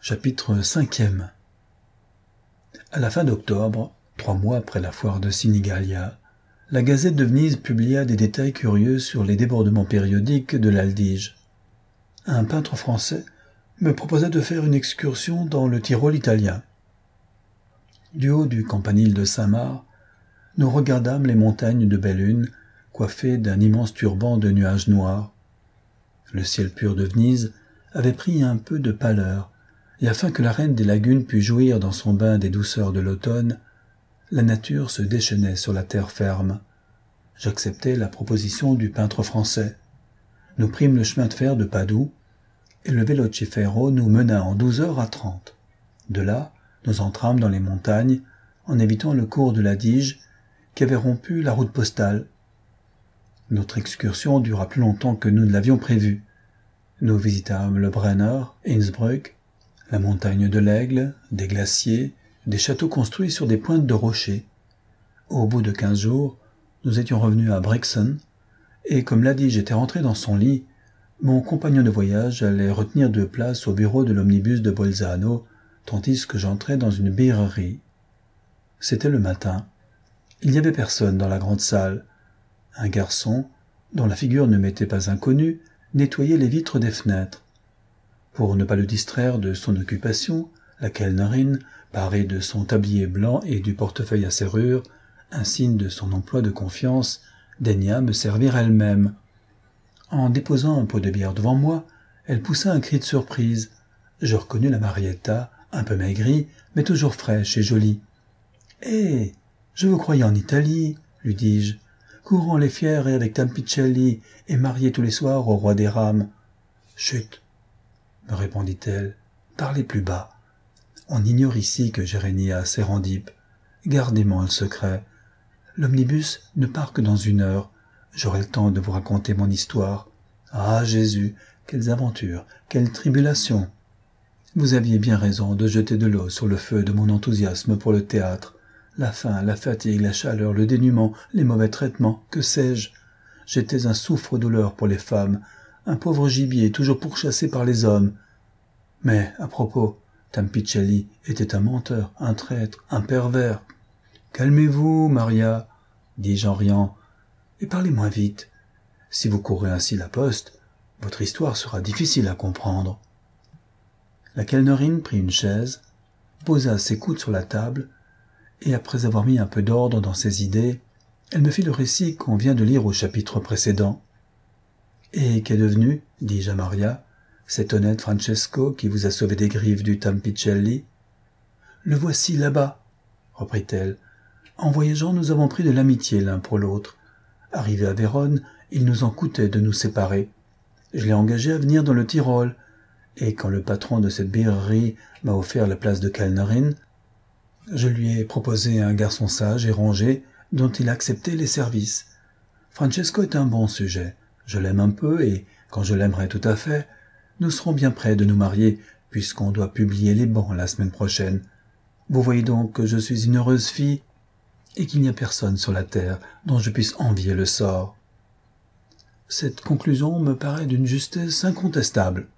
Chapitre 5e. À la fin d'octobre, 3 mois après la foire de Sinigalia, la Gazette de Venise publia des détails curieux sur les débordements périodiques de l'Adige. Un peintre français me proposa de faire une excursion dans le Tyrol italien. Du haut du campanile de Saint-Marc, nous regardâmes les montagnes de Belune, coiffées d'un immense turban de nuages noirs. Le ciel pur de Venise avait pris un peu de pâleur, et afin que la reine des lagunes pût jouir dans son bain des douceurs de l'automne, la nature se déchaînait sur la terre ferme. J'acceptai la proposition du peintre français. Nous prîmes le chemin de fer de Padoue, et le Velocifero nous mena en 12h30. De là, nous entrâmes dans les montagnes, en évitant le cours de l'Adige, qui avait rompu la route postale. Notre excursion dura plus longtemps que nous ne l'avions prévu. Nous visitâmes le Brenner, Innsbruck, la montagne de l'Aigle, des glaciers, des châteaux construits sur des pointes de rochers. Au bout de 15 jours, nous étions revenus à Brixen, et comme l'Adige était rentré dans son lit, mon compagnon de voyage allait retenir 2 places au bureau de l'omnibus de Bolzano, tandis que j'entrais dans une birrerie. C'était le matin. Il n'y avait personne dans la grande salle. Un garçon, dont la figure ne m'était pas inconnue, nettoyait les vitres des fenêtres. Pour ne pas le distraire de son occupation, la kellnerine, parée de son tablier blanc et du portefeuille à serrure, un signe de son emploi de confiance, daigna me servir elle-même. En déposant un pot de bière devant moi, elle poussa un cri de surprise. Je reconnus la Marietta, un peu maigrie, mais toujours fraîche et jolie. « Hé, je vous croyais en Italie, lui dis-je, courant les fiers et avec Tampicelli et mariée tous les soirs au roi des rames. »« Chut !» me répondit-elle, « parlez plus bas. On ignore ici que j'ai régné à Sérendip. Gardez-moi le secret. L'omnibus ne part que dans 1 heure. J'aurai le temps de vous raconter mon histoire. Ah, Jésus, quelles aventures, quelles tribulations! Vous aviez bien raison de jeter de l'eau sur le feu de mon enthousiasme pour le théâtre. La faim, la fatigue, la chaleur, le dénuement, les mauvais traitements, que sais-je? J'étais un souffre-douleur pour les femmes, un pauvre gibier toujours pourchassé par les hommes. Mais, à propos, Tampicelli était un menteur, un traître, un pervers. « Calmez-vous, Maria, dis-je en riant, et parlez moins vite. Si vous courez ainsi la poste, votre histoire sera difficile à comprendre. » La kellnerine prit une chaise, posa ses coudes sur la table, et après avoir mis un peu d'ordre dans ses idées, elle me fit le récit qu'on vient de lire au chapitre précédent. « Et qu'est devenu, dis-je à Maria, cet honnête Francesco qui vous a sauvé des griffes du Tampicelli ? »« Le voici là-bas, » reprit-elle. « En voyageant, nous avons pris de l'amitié l'un pour l'autre. Arrivé à Vérone, il nous en coûtait de nous séparer. Je l'ai engagé à venir dans le Tyrol, et quand le patron de cette birrerie m'a offert la place de kellnerine, je lui ai proposé un garçon sage et rangé dont il acceptait les services. Francesco est un bon sujet. Je l'aime un peu et, quand je l'aimerai tout à fait, nous serons bien près de nous marier puisqu'on doit publier les bans la semaine prochaine. Vous voyez donc que je suis une heureuse fille et qu'il n'y a personne sur la terre dont je puisse envier le sort. » Cette conclusion me paraît d'une justesse incontestable.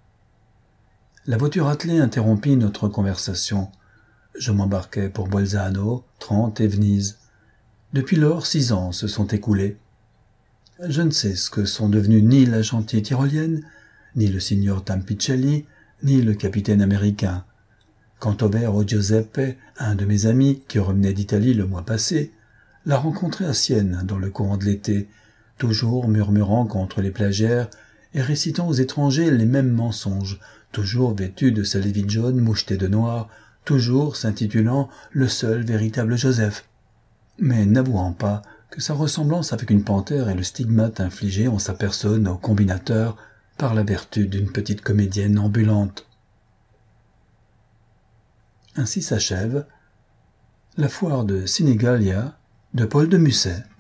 La voiture attelée interrompit notre conversation. Je m'embarquai pour Bolzano, Trente et Venise. Depuis lors, 6 ans se sont écoulés. Je ne sais ce que sont devenus ni la gentille tyrolienne, ni le signor Tampicelli, ni le capitaine américain. Quant au Vero Giuseppe, un de mes amis qui revenait d'Italie le mois passé, l'a rencontré à Sienne dans le courant de l'été, toujours murmurant contre les plagiaires et récitant aux étrangers les mêmes mensonges, toujours vêtu de sa lévite jaune mouchetée de noir, toujours s'intitulant « le seul véritable Joseph », mais n'avouant pas que sa ressemblance avec une panthère est le stigmate infligé en sa personne au combinateur par la vertu d'une petite comédienne ambulante. Ainsi s'achève la foire de Sinigalia de Paul de Musset.